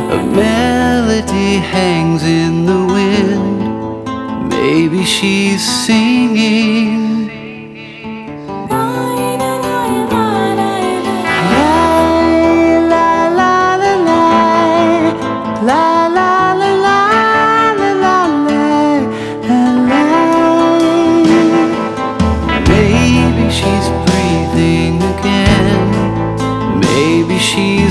A melody hangs in the wind. Maybe she's singing